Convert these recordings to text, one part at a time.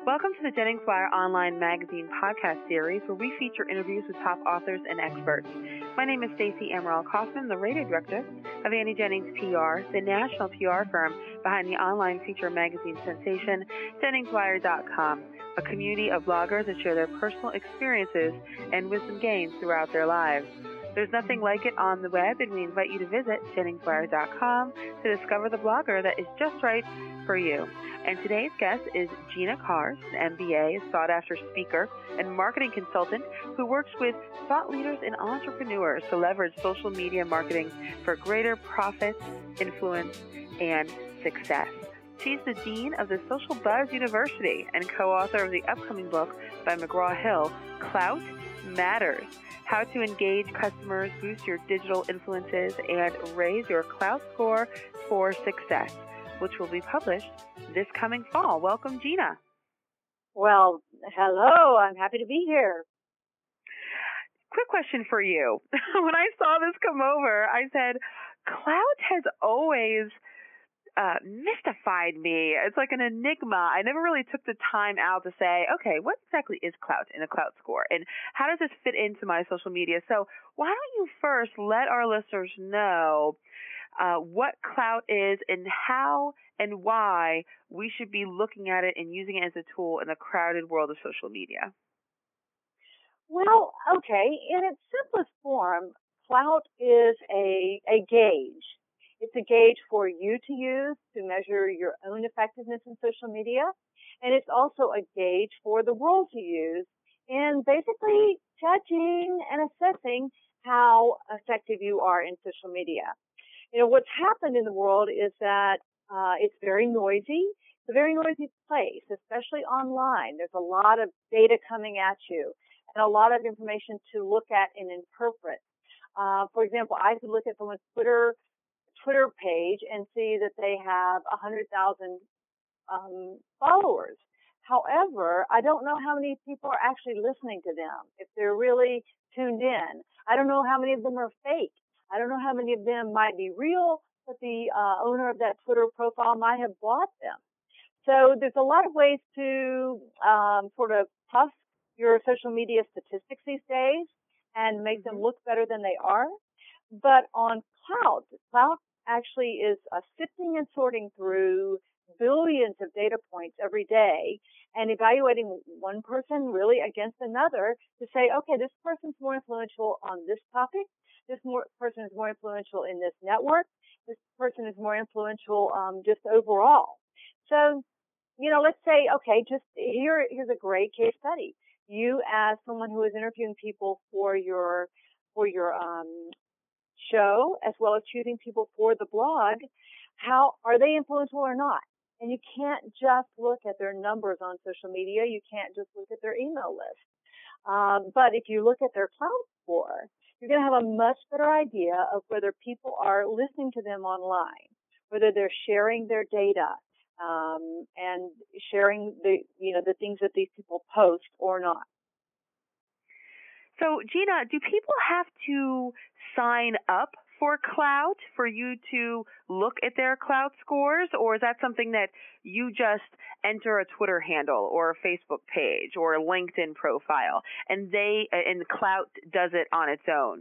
Welcome to the JenningsWire Online Magazine podcast series, where we feature interviews with top authors and experts. My name is Stacey Amaral Kaufman, the radio director of Annie Jennings PR, the national PR firm behind the online feature magazine sensation, JenningsWire.com, a community of bloggers that share their personal experiences and wisdom gains throughout their lives. There's nothing like it on the web, and we invite you to visit JenningsWire.com to discover the blogger that is just right for you. And today's guest is Gina Kars, an MBA, a sought-after speaker and marketing consultant who works with thought leaders and entrepreneurs to leverage social media marketing for greater profits, influence, and success. She's the dean of the Social Buzz University and co-author of the upcoming book by McGraw-Hill, Clout Matters: How to Engage Customers, Boost Your Digital Influences, and Raise Your Clout Score for Success, which will be published this coming fall. Welcome, Gina. Well, hello. I'm happy to be here. Quick question for you. When I saw this come over, I said, clout has always mystified me. It's like an enigma. I never really took the time out to say, okay, what exactly is clout in a clout score? And how does this fit into my social media? So why don't you first let our listeners know what clout is and how and why we should be looking at it and using it as a tool in the crowded world of social media? Well, okay. In its simplest form, clout is a gauge. It's a gauge for you to use to measure your own effectiveness in social media. And it's also a gauge for the world to use in basically judging and assessing how effective you are in social media. You know, what's happened in the world is that it's very noisy. It's a very noisy place, especially online. There's a lot of data coming at you and a lot of information to look at and interpret. For example, I could look at someone's Twitter page and see that they have 100,000 followers. However, I don't know how many people are actually listening to them, if they're really tuned in. I don't know how many of them are fake. I don't know how many of them might be real, but the owner of that Twitter profile might have bought them. So there's a lot of ways to sort of puff your social media statistics these days and make them look better than they are. But on clout actually is sifting and sorting through billions of data points every day and evaluating one person really against another to say, okay, this person's more influential on this topic. This person is more influential in this network. This person is more influential just overall. So, you know, let's say, okay, just here's a great case study. You, as someone who is interviewing people for your show, as well as choosing people for the blog, how are they influential or not? And you can't just look at their numbers on social media. You can't just look at their email list. But if you look at their clout score, you're going to have a much better idea of whether people are listening to them online, whether they're sharing their data, and sharing the things that these people post or not. So, Gina, do people have to sign up for clout for you to look at their clout scores, or is that something that you just enter a Twitter handle or a Facebook page or a LinkedIn profile and clout does it on its own?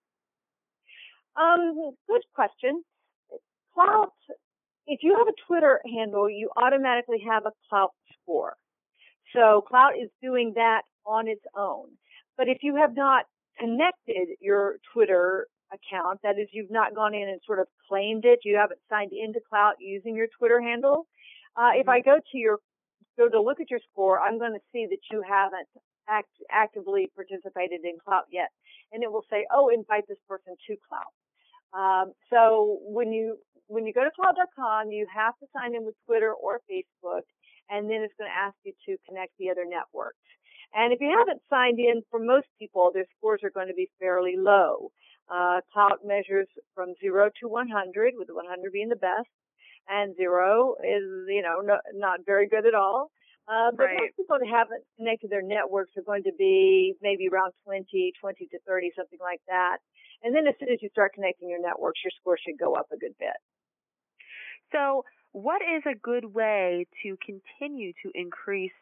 Good question. Clout, if you have a Twitter handle, you automatically have a clout score. So clout is doing that on its own. But if you have not connected your Twitter account, that is, you've not gone in and sort of claimed it, you haven't signed into clout using your Twitter handle, if I go to look at your score, I'm going to see that you haven't actively participated in clout yet. And it will say, oh, invite this person to clout. So when you go to clout.com, you have to sign in with Twitter or Facebook, and then it's going to ask you to connect the other networks. And if you haven't signed in, for most people, their scores are going to be fairly low. Clout measures from 0 to 100, with 100 being the best, and 0 is, not very good at all. But right. Most people that haven't connected their networks are going to be maybe around 20 to 30, something like that. And then as soon as you start connecting your networks, your score should go up a good bit. So what is a good way to continue to increase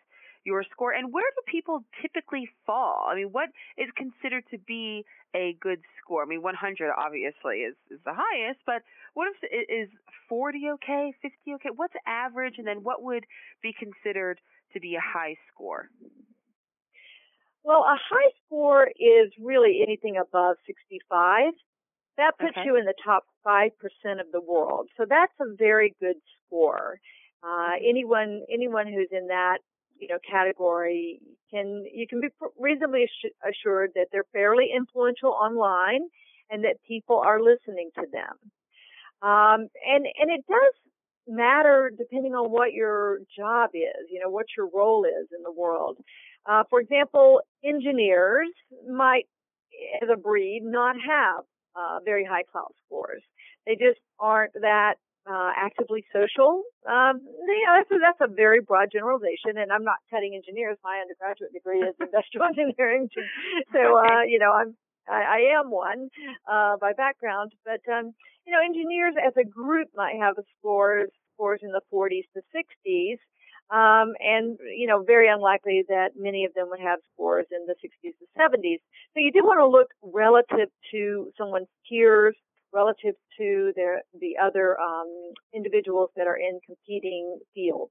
your score? And where do people typically fall? I mean, what is considered to be a good score? I mean, 100 obviously is the highest, but what if is 40 okay, 50 okay? What's average, and then what would be considered to be a high score? Well, a high score is really anything above 65. That puts you in the top 5% of the world. So that's a very good score. Anyone who's in that, category you can be reasonably assured that they're fairly influential online and that people are listening to them. And it does matter depending on what your job is, what your role is in the world. For example, engineers might, as a breed, not have very high Klout scores. They just aren't that actively social. That's a very broad generalization, and I'm not cutting engineers. My undergraduate degree is industrial engineering, so I am one by background. But engineers as a group might have scores in the 40s to 60s. And very unlikely that many of them would have scores in the 60s to 70s. So you do want to look relative to someone's peers, relative to the other individuals that are in competing fields.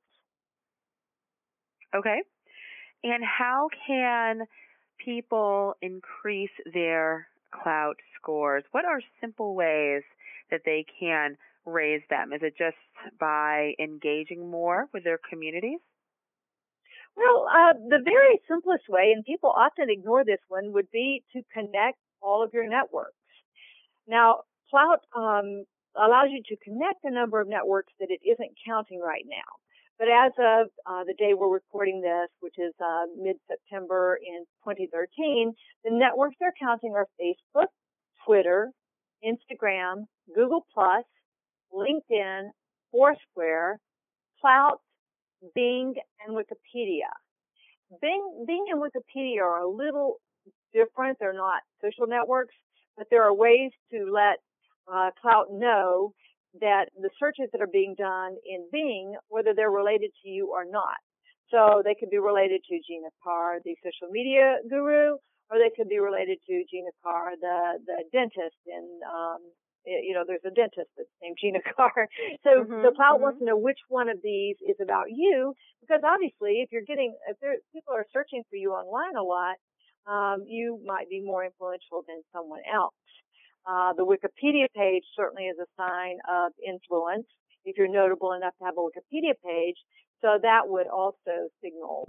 Okay. And how can people increase their Klout scores? What are simple ways that they can raise them? Is it just by engaging more with their communities? Well, the very simplest way, and people often ignore this one, would be to connect all of your networks. Now, Klout allows you to connect a number of networks that it isn't counting right now. But as of the day we're recording this, which is mid-September in 2013, the networks they're counting are Facebook, Twitter, Instagram, Google+, LinkedIn, Foursquare, Klout, Bing, and Wikipedia. Bing and Wikipedia are a little different. They're not social networks, but there are ways to let Klout know that the searches that are being done in Bing, whether they're related to you or not. So they could be related to Gina Carr, the social media guru, or they could be related to Gina Carr, the dentist in there's a dentist that's named Gina Carr. So Klout wants to know which one of these is about you, because obviously if people are searching for you online a lot, you might be more influential than someone else. The Wikipedia page certainly is a sign of influence if you're notable enough to have a Wikipedia page. So that would also signal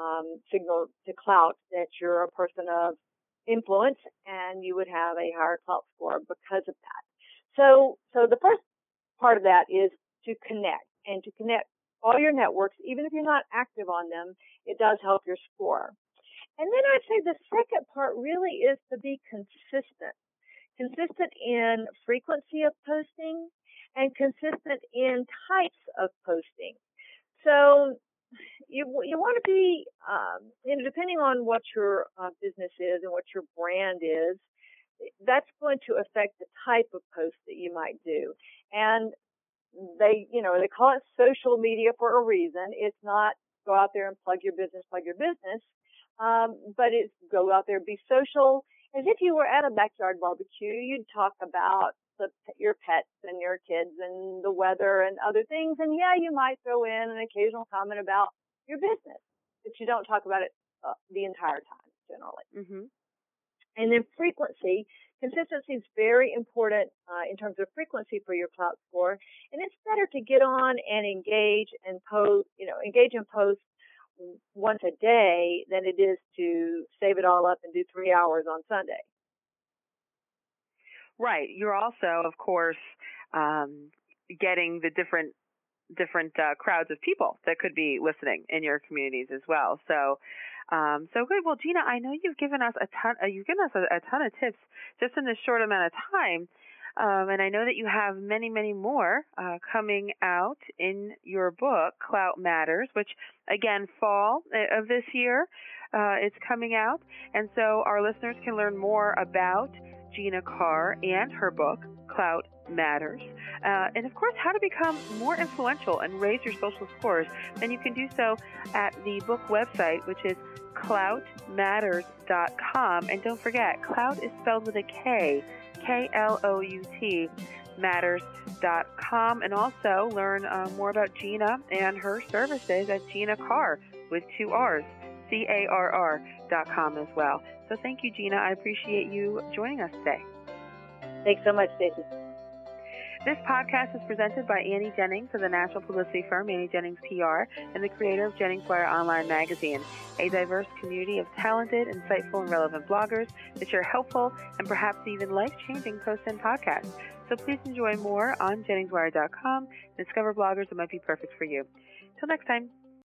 to Klout that you're a person of influence, and you would have a higher Klout score because of that. So the first part of that is to connect, and to connect all your networks, even if you're not active on them, it does help your score. And then I'd say the second part really is to be consistent in frequency of posting and consistent in types of posting. So you want to be, depending on what your business is and what your brand is, that's going to affect the type of post that you might do. And they call it social media for a reason. It's not go out there and plug your business, but it's go out there, be social. As if you were at a backyard barbecue, you'd talk about your pets and your kids and the weather and other things. And yeah, you might throw in an occasional comment about your business, but you don't talk about it the entire time generally. Mm-hmm. And then consistency is very important in terms of frequency for your Klout score. And it's better to get on and engage and post once a day than it is to save it all up and do 3 hours on Sunday. Right. You're also, of course, getting the different crowds of people that could be listening in your communities as well. So good. Well, Gina, I know you've given us a ton of tips just in this short amount of time. And I know that you have many, many more coming out in your book, Klout Matters, which, again, fall of this year, it's coming out. And so our listeners can learn more about Gina Carr and her book, Klout Matters. and of course, how to become more influential and raise your social scores, then you can do so at the book website, which is cloutmatters.com. And don't forget, Clout is spelled with a K, K-L-O-U-T, matters.com. And also learn more about Gina and her services at Gina Carr with 2 R's, CARR.com as well. So thank you, Gina. I appreciate you joining us today. Thanks so much, Stacey. This podcast is presented by Annie Jennings of the national publicity firm Annie Jennings PR and the creator of Jennings Wire Online Magazine, a diverse community of talented, insightful, and relevant bloggers that share helpful and perhaps even life-changing posts and podcasts. So please enjoy more on JenningsWire.com and discover bloggers that might be perfect for you. Till next time.